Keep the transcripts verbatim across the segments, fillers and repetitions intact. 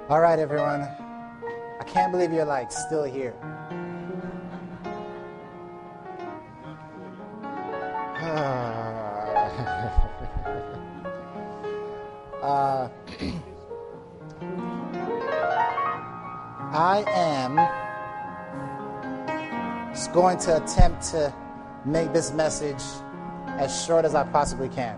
All right, everyone. I can't believe you're like still here. uh, I am just going to attempt to make this message as short as I possibly can.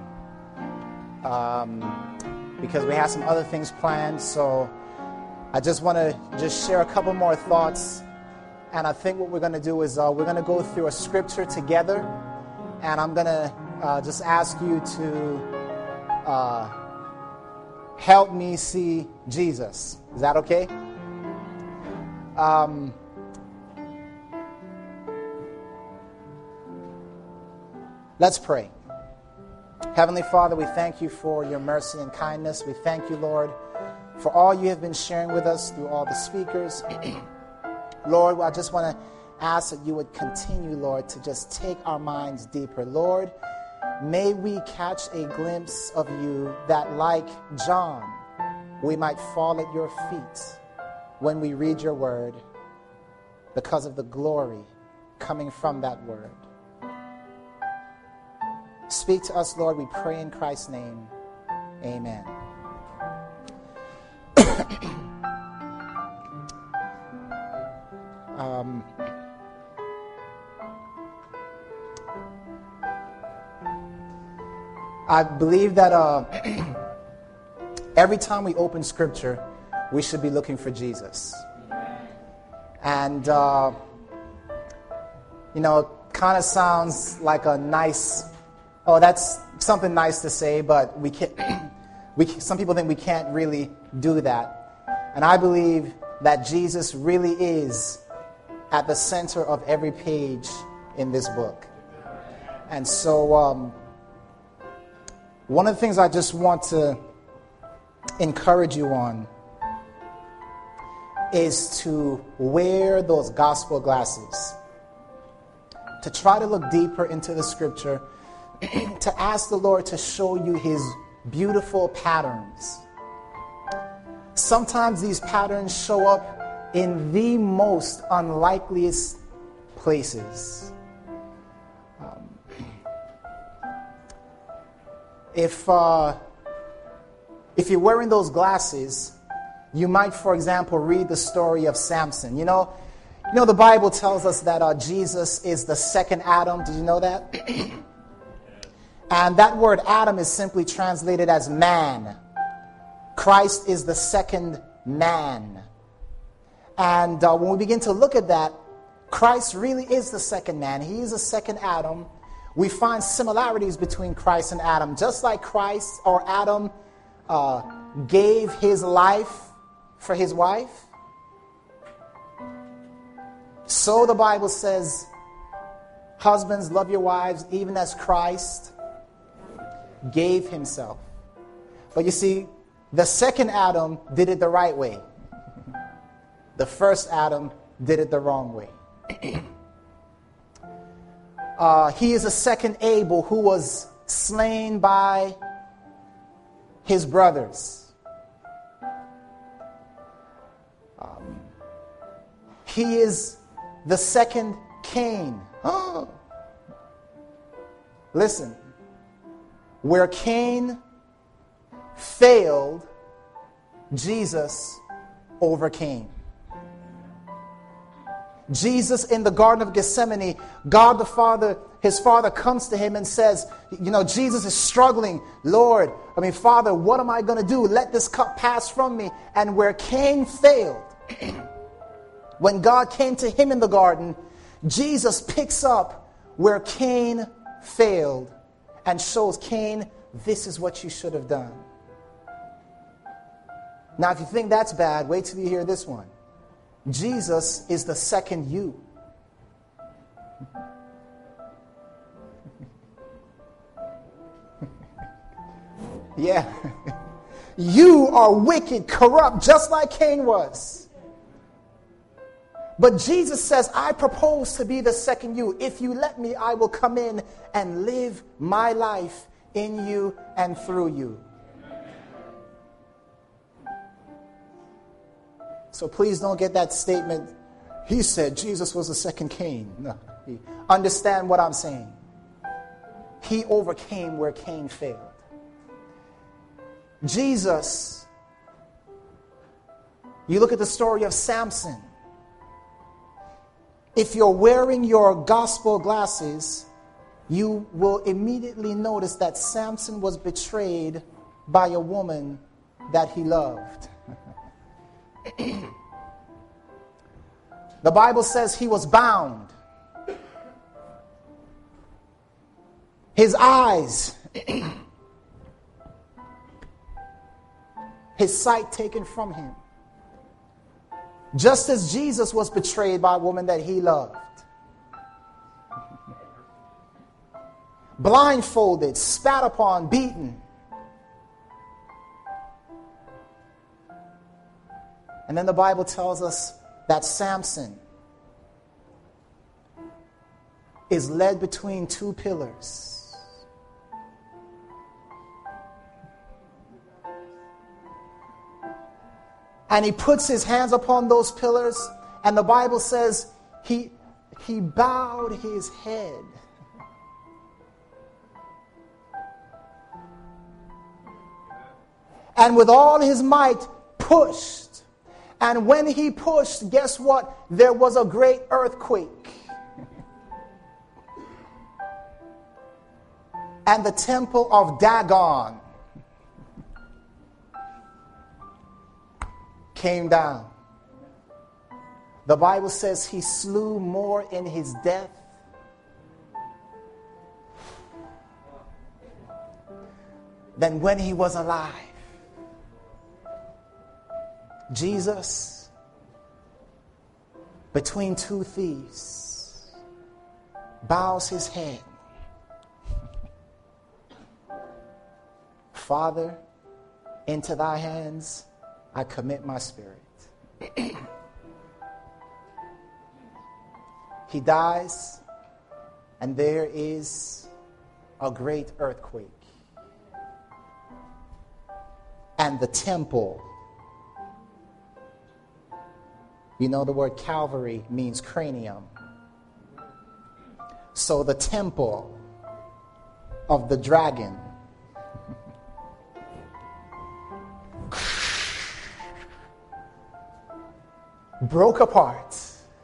Um, because we have some other things planned, so I just want to just share a couple more thoughts. And I think what we're going to do is uh, we're going to go through a scripture together, and I'm going to uh, just ask you to uh, help me see Jesus. Is that okay? Um, let's pray. Heavenly Father, we thank you for your mercy and kindness. We thank you, Lord, for all you have been sharing with us through all the speakers. Lord, I just want to ask that you would continue, Lord, to just take our minds deeper. Lord, may we catch a glimpse of you that, like John, we might fall at your feet when we read your word because of the glory coming from that word. Speak to us, Lord, we pray in Christ's name. Amen. um, I believe that uh, every time we open Scripture, we should be looking for Jesus. And, uh, you know, kind of sounds like a nice... Oh, that's something nice to say, but we can't. We some people think we can't really do that, and I believe that Jesus really is at the center of every page in this book. And so, um, one of the things I just want to encourage you on is to wear those gospel glasses, to try to look deeper into the Scripture, to ask the Lord to show you his beautiful patterns. Sometimes these patterns show up in the most unlikeliest places. Um, if uh, if you're wearing those glasses, you might, for example, read the story of Samson. You know, you know the Bible tells us that uh, Jesus is the second Adam. Did you know that? And that word Adam is simply translated as man. Christ is the second man. And uh, when we begin to look at that, Christ really is the second man. He is the second Adam. We find similarities between Christ and Adam. Just like Christ or Adam uh, gave his life for his wife, so the Bible says, husbands, love your wives, even as Christ gave himself. But you see, the second Adam did it the right way. The first Adam did it the wrong way. uh, he is a second Abel who was slain by his brothers. Um, he is the second Cain. Oh. Listen. Where Cain failed, Jesus overcame. Jesus in the Garden of Gethsemane, God the Father, his Father comes to him and says, you know, Jesus is struggling. Lord, I mean, Father, what am I going to do? Let this cup pass from me. And where Cain failed, when God came to him in the garden, Jesus picks up where Cain failed and shows Cain, this is what you should have done. Now, if you think that's bad, wait till you hear this one. Jesus is the second you. Yeah. You are wicked, corrupt, just like Cain was. But Jesus says, I propose to be the second you. If you let me, I will come in and live my life in you and through you. So please don't get that statement, he said Jesus was the second Cain. No. Understand what I'm saying. He overcame where Cain failed. Jesus, you look at the story of Samson. If you're wearing your gospel glasses, you will immediately notice that Samson was betrayed by a woman that he loved. The Bible says he was bound. His eyes, his sight taken from him. Just as Jesus was betrayed by a woman that he loved. Blindfolded, spat upon, beaten. And then the Bible tells us that Samson is led between two pillars. And he puts his hands upon those pillars, and the Bible says he, he bowed his head. And with all his might pushed. And when he pushed, guess what? There was a great earthquake. And the temple of Dagon came down. The Bible says he slew more in his death than when he was alive. Jesus, between two thieves, bows his head. Father, into thy hands I commit my spirit. He dies, and there is a great earthquake. And the temple, you know the word Calvary means cranium. So the temple of the dragon broke apart.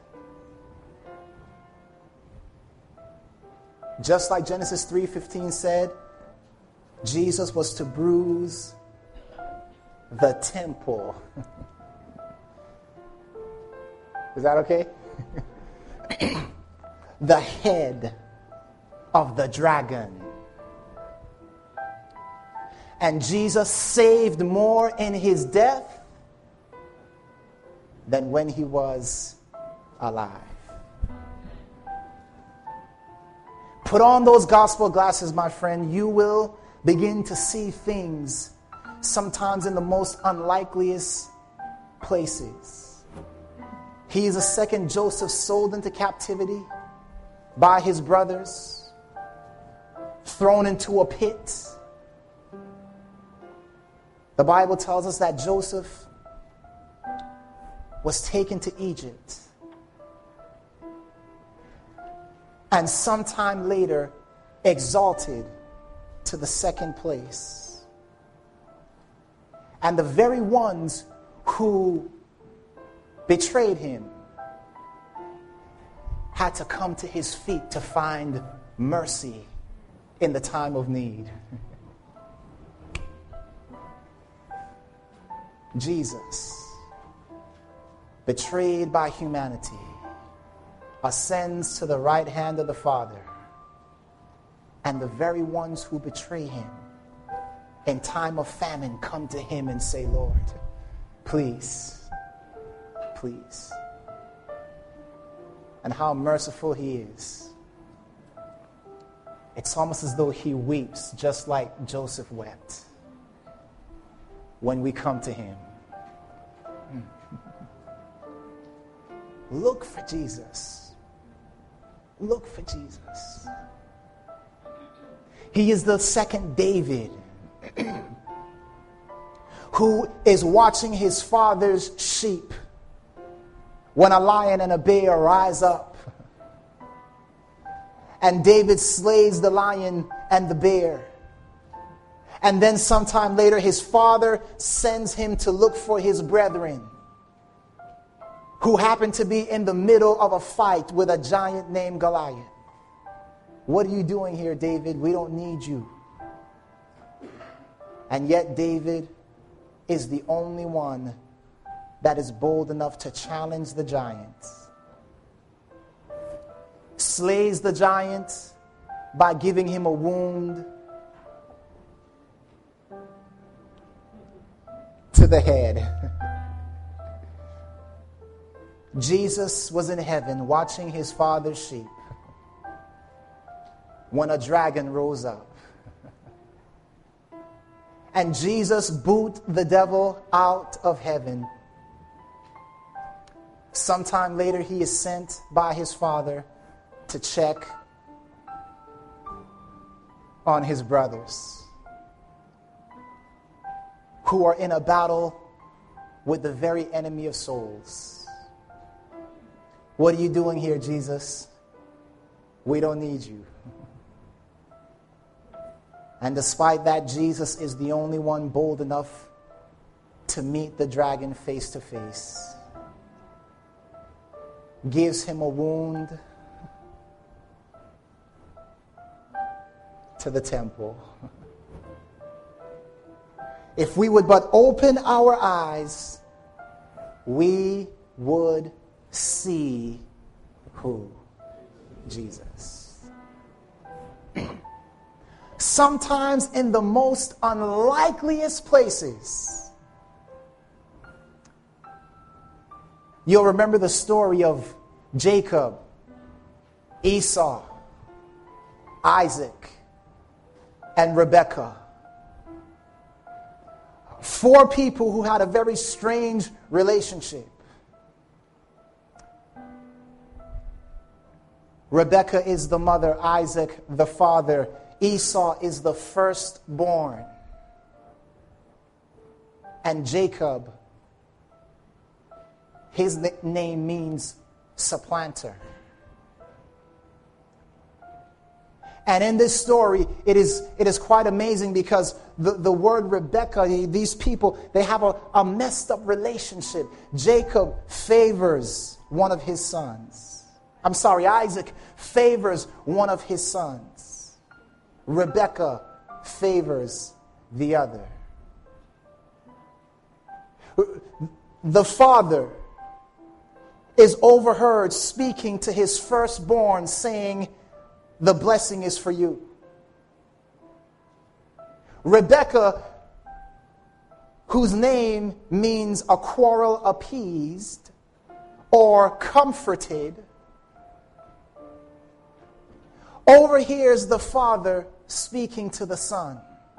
Just like Genesis three fifteen said, Jesus was to bruise the temple. Is that okay? The head of the dragon. And Jesus saved more in his death than when he was alive. Put on those gospel glasses, my friend. You will begin to see things sometimes in the most unlikeliest places. He is a second Joseph sold into captivity by his brothers, thrown into a pit. The Bible tells us that Joseph was taken to Egypt. And sometime later, exalted to the second place. And the very ones who betrayed him had to come to his feet to find mercy in the time of need. Jesus, betrayed by humanity, ascends to the right hand of the Father. And the very ones who betray him in time of famine come to him and say, Lord, please, please. And how merciful he is. It's almost as though he weeps just like Joseph wept when we come to him. Look for Jesus. Look for Jesus. He is the second David who is watching his father's sheep when a lion and a bear rise up. And David slays the lion and the bear. And then sometime later, his father sends him to look for his brethren who happen to be in the middle of a fight with a giant named Goliath. What are you doing here, David? We don't need you. And yet David is the only one that is bold enough to challenge the giants. Slays the giant by giving him a wound to the head. Jesus was in heaven watching his father's sheep when a dragon rose up. And Jesus boot the devil out of heaven. Sometime later, he is sent by his father to check on his brothers who are in a battle with the very enemy of souls. What are you doing here, Jesus? We don't need you. And despite that, Jesus is the only one bold enough to meet the dragon face to face. Gives him a wound to the temple. If we would but open our eyes, we would see who? Jesus. Sometimes in the most unlikeliest places. You'll remember the story of Jacob, Esau, Isaac, and Rebekah. Four people who had a very strange relationship. Rebekah is the mother, Isaac the father, Esau is the firstborn. And Jacob, his name means supplanter. And in this story, it is it is quite amazing because the, the word Rebekah, these people, they have a, a messed up relationship. Jacob favors one of his sons. I'm sorry, Isaac favors one of his sons. Rebekah favors the other. The father is overheard speaking to his firstborn, saying, "The blessing is for you." Rebekah, whose name means a quarrel appeased or comforted, overhears the father speaking to the son.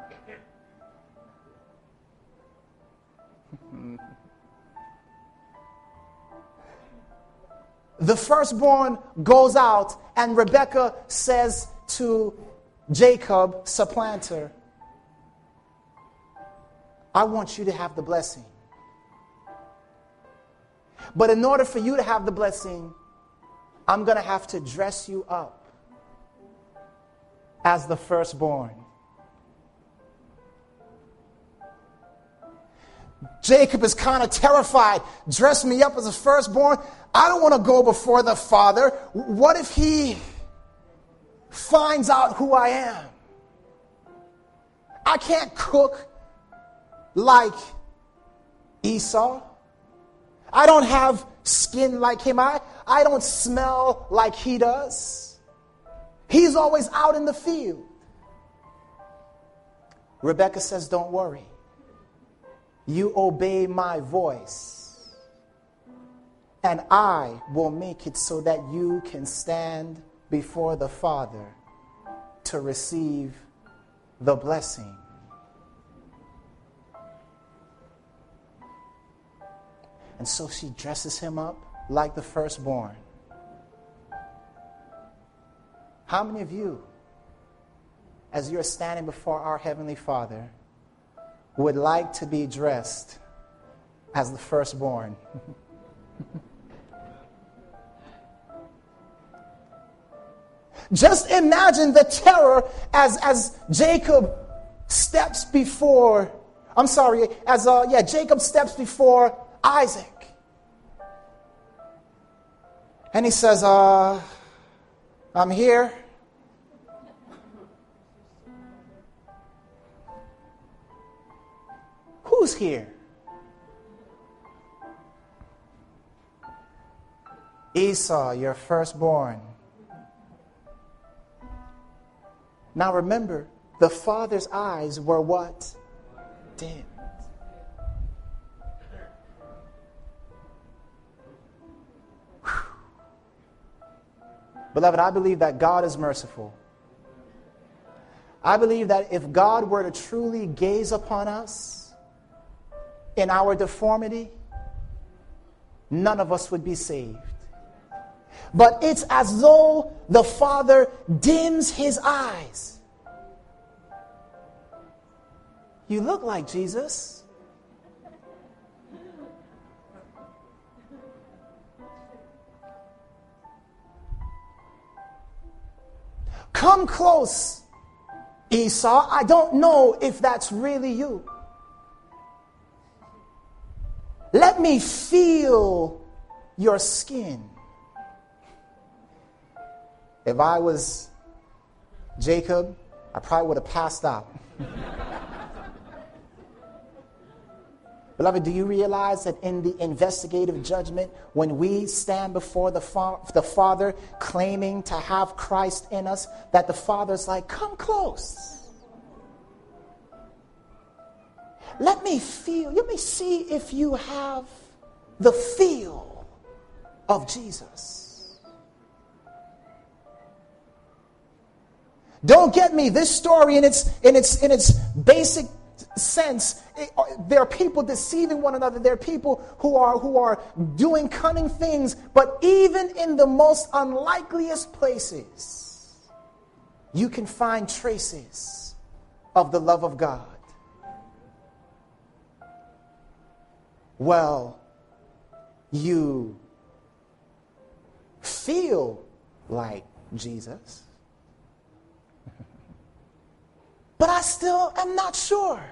The firstborn goes out, and Rebekah says to Jacob, supplanter, "I want you to have the blessing. But in order for you to have the blessing, I'm going to have to dress you up as the firstborn." Jacob is kind of terrified. Dress me up as a firstborn? I don't want to go before the father. What if he finds out who I am? I can't cook like Esau. I don't have skin like him. I, I don't smell like he does. He's always out in the field. Rebekah says, "Don't worry. You obey my voice, and I will make it so that you can stand before the Father to receive the blessing." And so she dresses him up like the firstborn. How many of you, as you're standing before our Heavenly Father, would like to be dressed as the firstborn? Just imagine the terror as, as Jacob steps before, I'm sorry, as uh, yeah, Jacob steps before Isaac. And he says, uh, I'm here. Who's here? Esau, your firstborn. Now remember, the father's eyes were what? Dim. Beloved, I believe that God is merciful. I believe that if God were to truly gaze upon us in our deformity, none of us would be saved. But it's as though the Father dims his eyes. You look like Jesus. Come close, Esau. I don't know if that's really you. Let me feel your skin. If I was Jacob, I probably would have passed out. Beloved, do you realize that in the investigative judgment, when we stand before the, fa- the Father claiming to have Christ in us, that the Father's like, come close. Let me feel, let me see if you have the feel of Jesus. Don't get me, this story in its in its in its basic sense, it, there are people deceiving one another. There are people who are who are doing cunning things, but even in the most unlikeliest places, you can find traces of the love of God. Well, you feel like Jesus, but I still am not sure.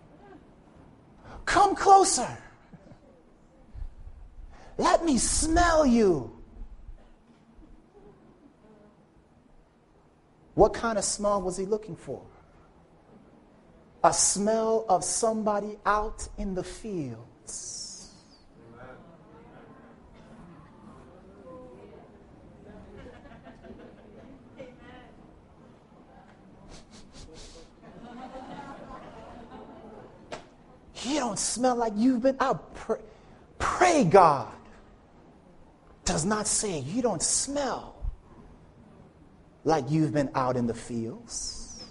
Come closer. Let me smell you. What kind of smell was he looking for? A smell of somebody out in the fields. You don't smell like you've been out. Pray, pray God does not say you don't smell like you've been out in the fields.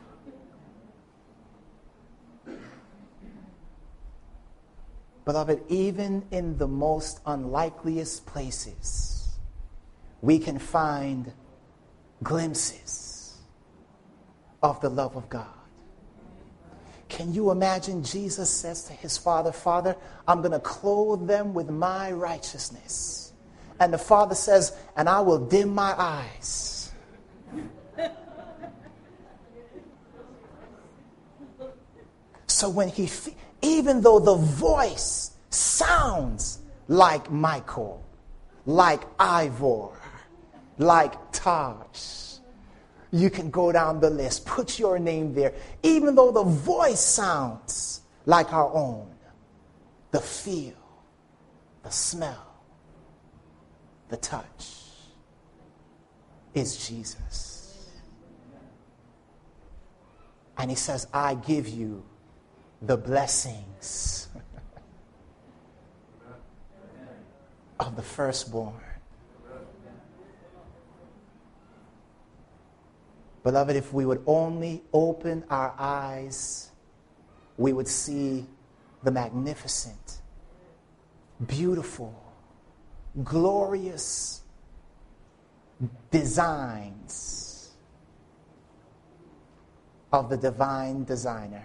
Beloved, even in the most unlikeliest places, we can find glimpses of the love of God. Can you imagine Jesus says to his Father, Father, I'm going to clothe them with my righteousness. And the Father says, and I will dim my eyes. So when he, even though the voice sounds like Michael, like Ivor, like Taj, you can go down the list, put your name there. Even though the voice sounds like our own, the feel, the smell, the touch is Jesus. And he says, I give you the blessings of the firstborn. Beloved, if we would only open our eyes, we would see the magnificent, beautiful, glorious designs of the divine designer.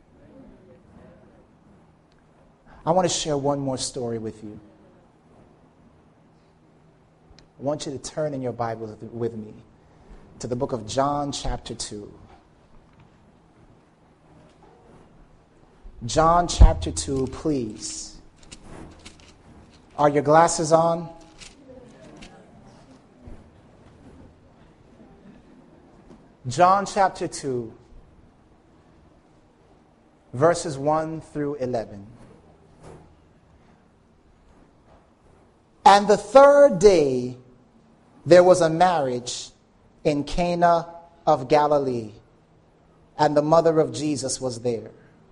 I want to share one more story with you. I want you to turn in your Bibles with me to the book of John chapter two. John chapter two, please. Are your glasses on? John chapter two, verses one through eleven. And the third day there was a marriage in Cana of Galilee, and the mother of Jesus was there.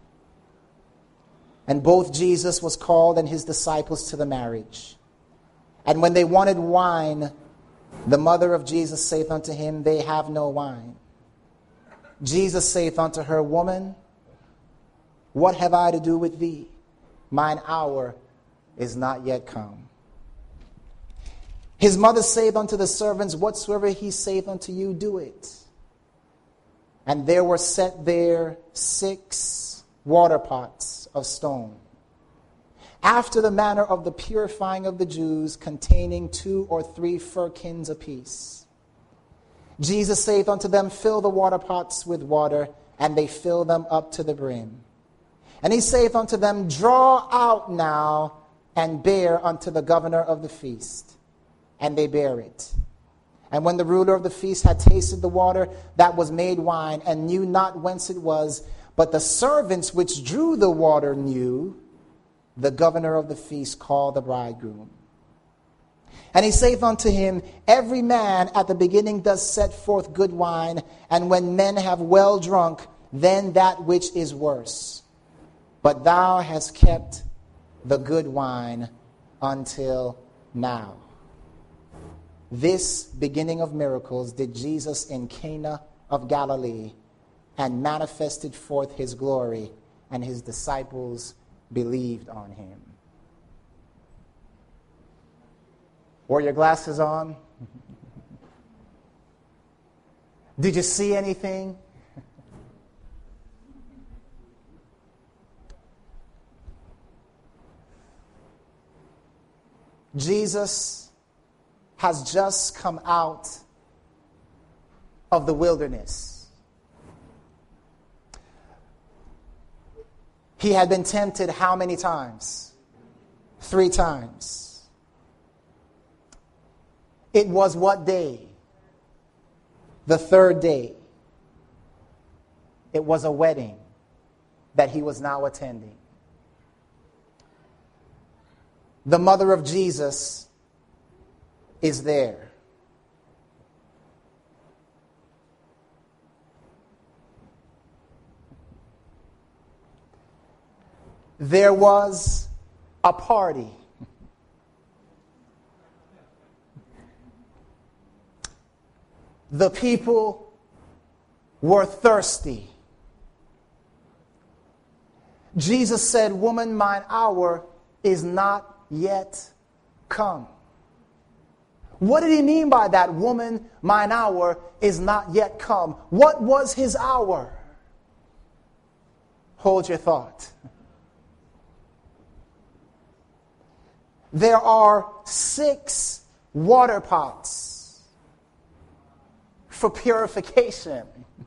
And both Jesus was called and his disciples to the marriage. And when they wanted wine, the mother of Jesus saith unto him, They have no wine. Jesus saith unto her, Woman, what have I to do with thee? Mine hour is not yet come. His mother saith unto the servants, Whatsoever he saith unto you, do it. And there were set there six water pots of stone, after the manner of the purifying of the Jews, containing two or three firkins apiece. Jesus saith unto them, Fill the water pots with water, and they fill them up to the brim. And he saith unto them, Draw out now, and bear unto the governor of the feast. And they bear it. And when the ruler of the feast had tasted the water that was made wine, and knew not whence it was, but the servants which drew the water knew, the governor of the feast called the bridegroom. And he saith unto him, Every man at the beginning does set forth good wine, and when men have well drunk, then that which is worse. But thou hast kept the good wine until now. This beginning of miracles did Jesus in Cana of Galilee, and manifested forth his glory, and his disciples believed on him. Were your glasses on? Did you see anything? Jesus has just come out of the wilderness. He had been tempted how many times? Three times. It was what day? The third day. It was a wedding that he was now attending. The mother of Jesus is there. There was a party. The people were thirsty. Jesus said, Woman, mine hour is not yet come. What did he mean by that? Woman, mine hour is not yet come. What was his hour? Hold your thought. There are six water pots for purification.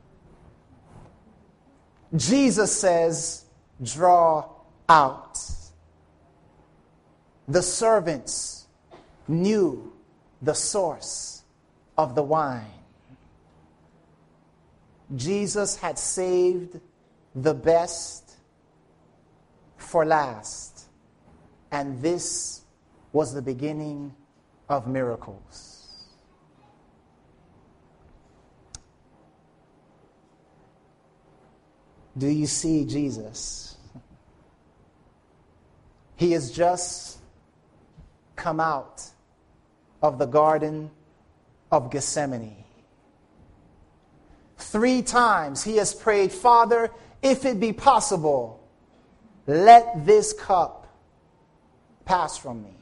Jesus says, draw out. The servants knew the source of the wine. Jesus had saved the best for last, and this was the beginning of miracles. Do you see Jesus? He has just come out of the Garden of Gethsemane. Three times he has prayed, Father, if it be possible, let this cup pass from me.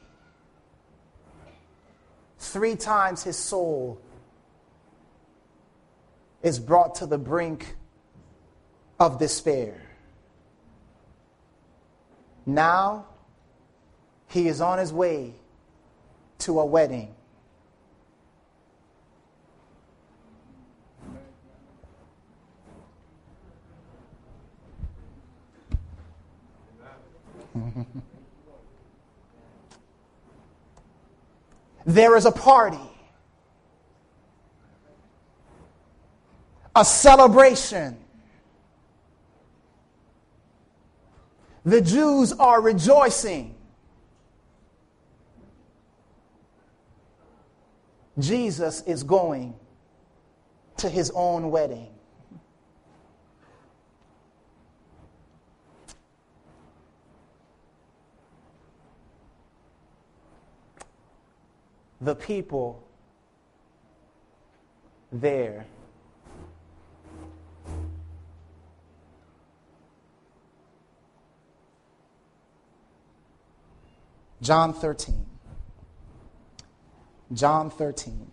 Three times his soul is brought to the brink of despair. Now, he is on his way to a wedding. There is a party, a celebration. The Jews are rejoicing. Jesus is going to his own wedding. The people there John thirteen. John thirteen.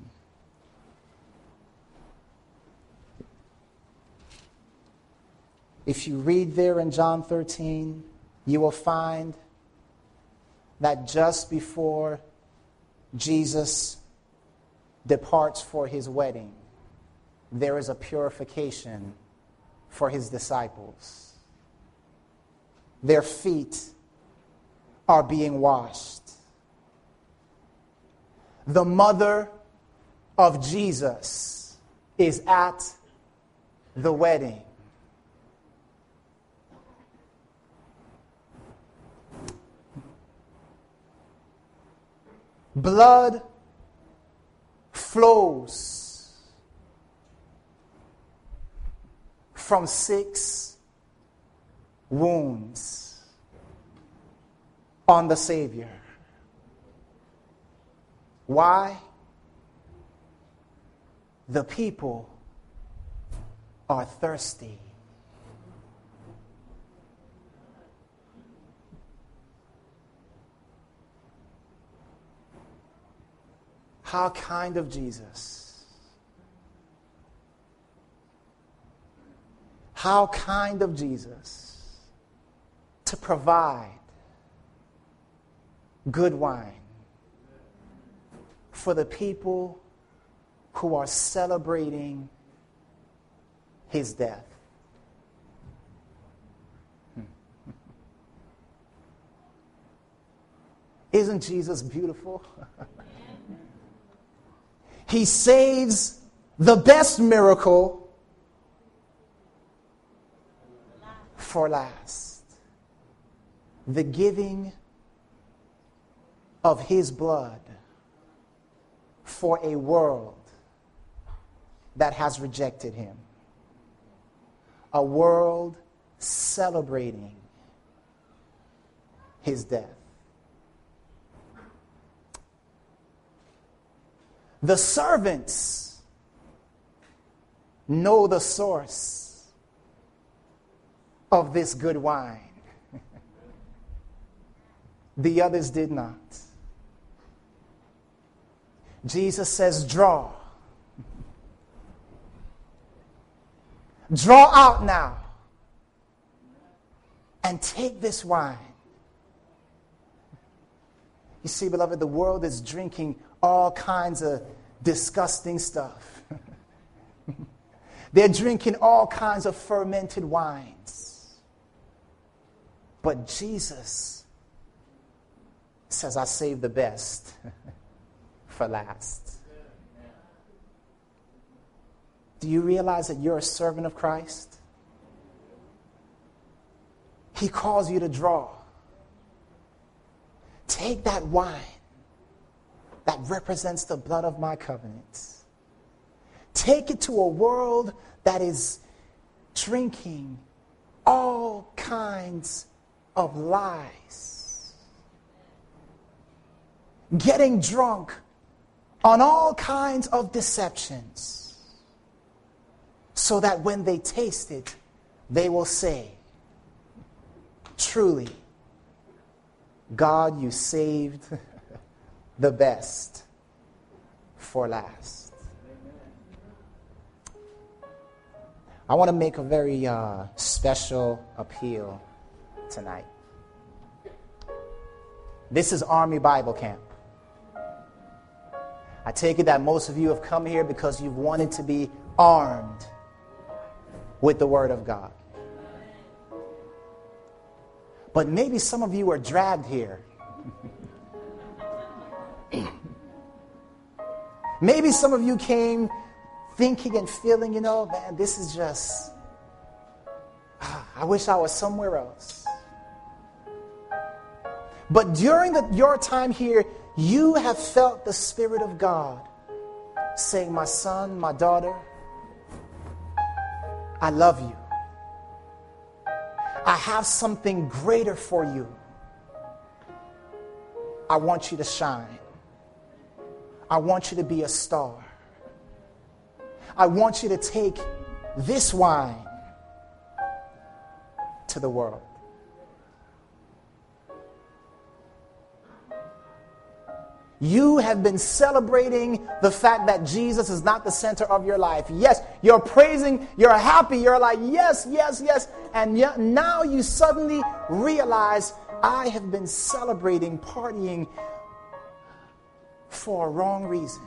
If you read there in John thirteen, you will find that just before Jesus departs for his wedding, there is a purification for his disciples. Their feet are being washed. The mother of Jesus is at the wedding. Blood flows from six wounds on the Savior. Why? The people are thirsty. How kind of Jesus. How kind of Jesus to provide good wine for the people who are celebrating his death. Isn't Jesus beautiful? He saves the best miracle for last. The giving of his blood for a world that has rejected him. A world celebrating his death. The servants know the source of this good wine. The others did not. Jesus says, draw. Draw out now and take this wine. You see, beloved, the world is drinking all kinds of disgusting stuff. They're drinking all kinds of fermented wines. But Jesus says, I saved the best for last. Do you realize that you're a servant of Christ? He calls you to draw. Take that wine that represents the blood of my covenant. Take it to a world that is drinking all kinds of lies. Getting drunk on all kinds of deceptions. So that when they taste it, they will say, truly, God, you saved the best for last. I want to make a very uh, special appeal tonight. This is Army Bible Camp. I take it that most of you have come here because you've wanted to be armed with the Word of God. But maybe some of you are dragged here. Maybe some of you came thinking and feeling, you know, man, this is just, I wish I was somewhere else. But during the, your time here, you have felt the Spirit of God saying, my son, my daughter, I love you. I have something greater for you. I want you to shine. I want you to be a star. I want you to take this wine to the world. You have been celebrating the fact that Jesus is not the center of your life. Yes, you're praising, you're happy, you're like, yes, yes, yes. And yet now you suddenly realize, I have been celebrating, partying for a wrong reason.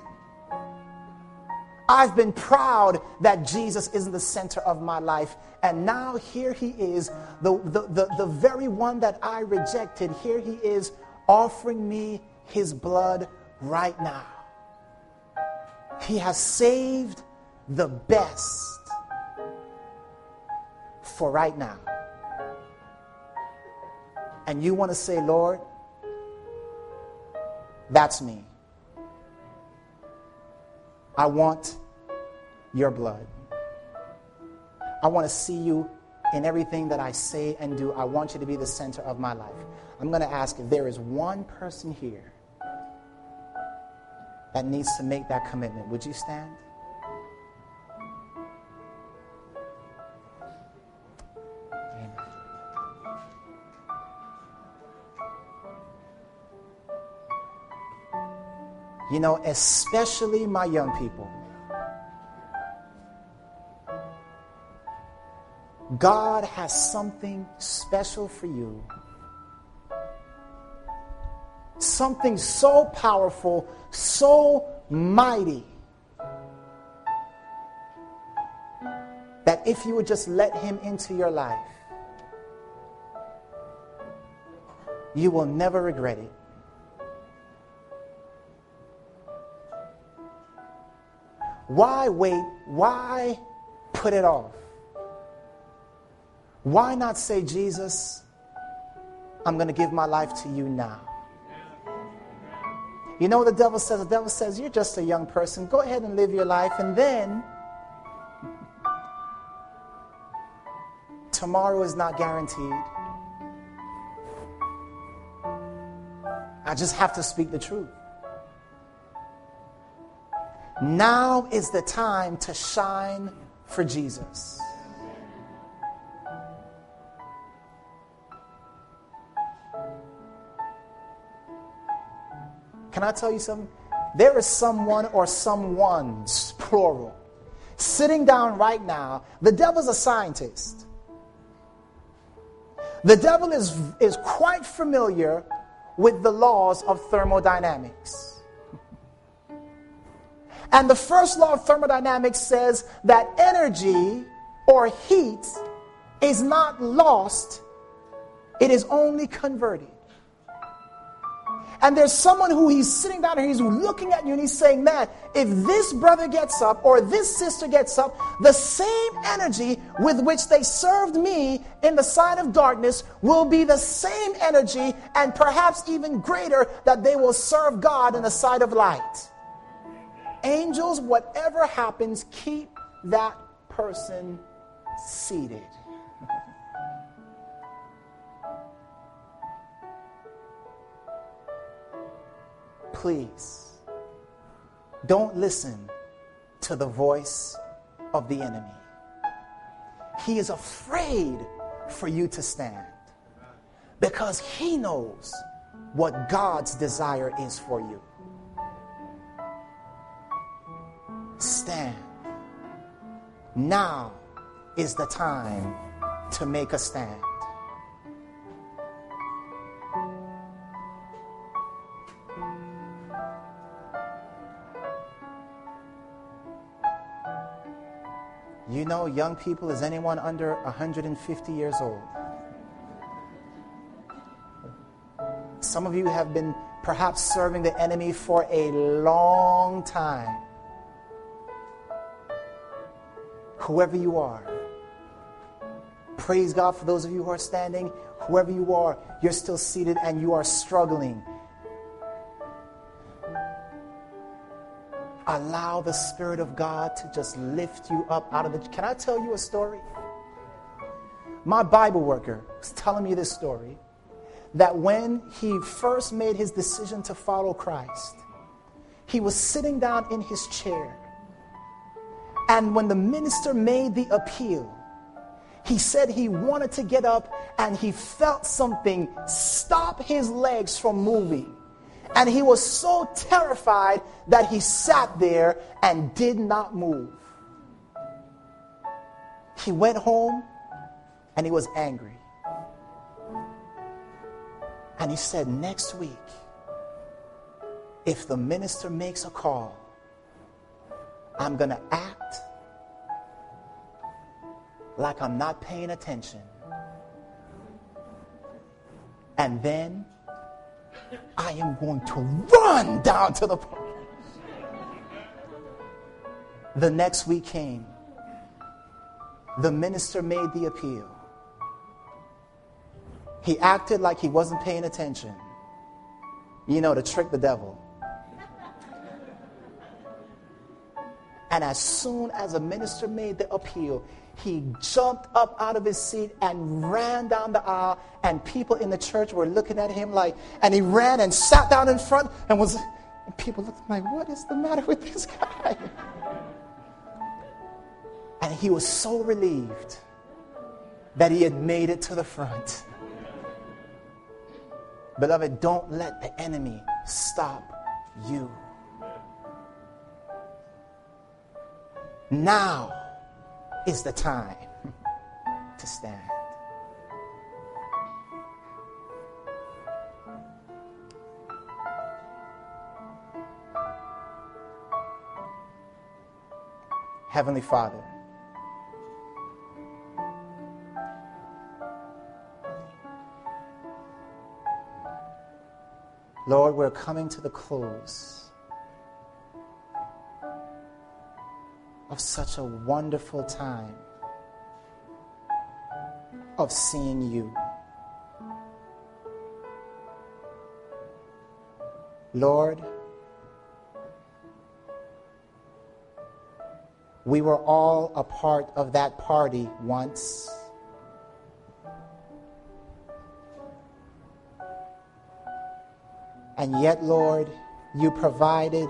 I've been proud that Jesus isn't the center of my life. And now here he is, the, the, the, the very one that I rejected. Here he is offering me his blood right now. He has saved the best for right now. And you want to say, Lord, that's me. I want your blood. I want to see you in everything that I say and do. I want you to be the center of my life. I'm going to ask if there is one person here that needs to make that commitment. Would you stand? Amen. You know, especially my young people, God has something special for you. Something so powerful, so mighty, that if you would just let him into your life, you will never regret it. Why wait? Why put it off? Why not say, Jesus, I'm going to give my life to you now? You know what the devil says? The devil says, you're just a young person. Go ahead and live your life. And then, tomorrow is not guaranteed. I just have to speak the truth. Now is the time to shine for Jesus. Can I tell you something? There is someone or someones, plural, sitting down right now. The devil's a scientist. The devil is, is quite familiar with the laws of thermodynamics. And the first law of thermodynamics says that energy or heat is not lost, it is only converted. And there's someone who he's sitting down and he's looking at you and he's saying, man, if this brother gets up or this sister gets up, the same energy with which they served me in the side of darkness will be the same energy and perhaps even greater that they will serve God in the side of light. Angels, whatever happens, keep that person seated. Please, don't listen to the voice of the enemy. He is afraid for you to stand because he knows what God's desire is for you. Stand. Now is the time to make a stand. You know, young people, is anyone under one hundred fifty years old? Some of you have been perhaps serving the enemy for a long time. Whoever you are, praise God for those of you who are standing. Whoever you are, you're still seated and you are struggling. Allow the Spirit of God to just lift you up out of the... Can I tell you a story? My Bible worker was telling me this story, that when he first made his decision to follow Christ, he was sitting down in his chair. And when the minister made the appeal, he said he wanted to get up and he felt something stop his legs from moving. And he was so terrified that he sat there and did not move. He went home and he was angry. And he said, next week, if the minister makes a call, I'm going to act like I'm not paying attention. And then I am going to run down to the park. The next week came. The minister made the appeal. He acted like he wasn't paying attention. You know, to trick the devil. And as soon as the minister made the appeal, he jumped up out of his seat and ran down the aisle, and people in the church were looking at him like, and he ran and sat down in front and was, and people looked like, what is the matter with this guy? And he was so relieved that he had made it to the front. Beloved, don't let the enemy stop you. Now is the time to stand. Heavenly Father, Lord, we're coming to the close of such a wonderful time of seeing you. Lord, we were all a part of that party once. And yet, Lord, you provided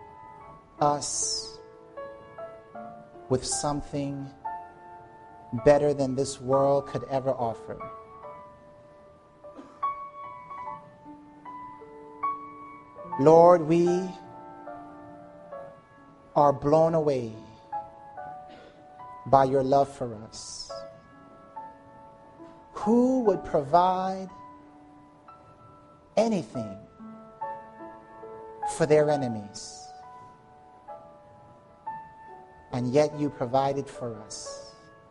us with something better than this world could ever offer. Lord, we are blown away by your love for us. Who would provide anything for their enemies? And yet you provided for us.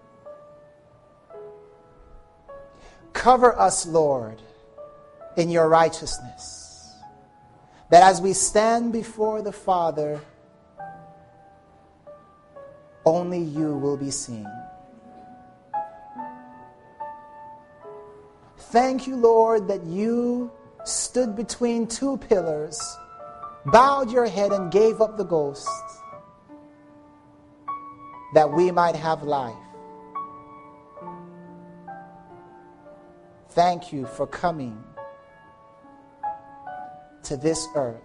Cover us, Lord, in your righteousness, that as we stand before the Father, only you will be seen. Thank you, Lord, that you stood between two pillars, bowed your head and gave up the ghost, that we might have life. Thank you for coming to this earth.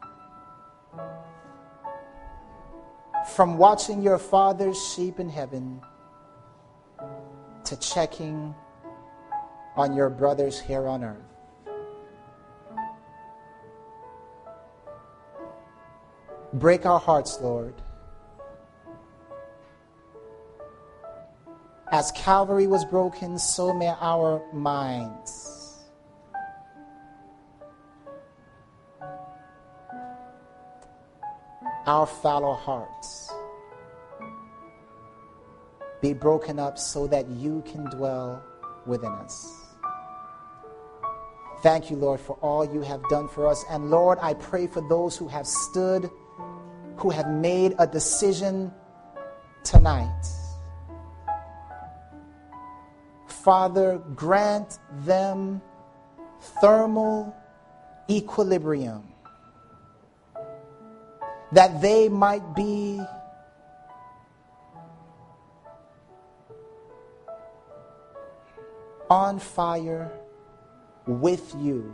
From watching your Father's sheep in heaven to checking on your brothers here on earth. Break our hearts, Lord. As Calvary was broken, so may our minds. Our fallow hearts be broken up so that you can dwell within us. Thank you, Lord, for all you have done for us. And Lord, I pray for those who have stood, who have made a decision tonight. Father, grant them thermal equilibrium, that they might be on fire with you.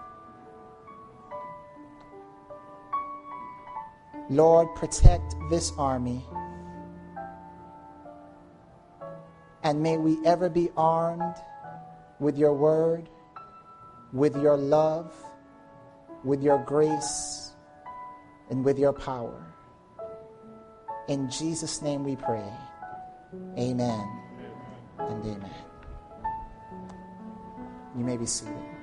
Lord, protect this army, and may we ever be armed with your word, with your love, with your grace, and with your power. In Jesus' name we pray. Amen and amen. You may be seated.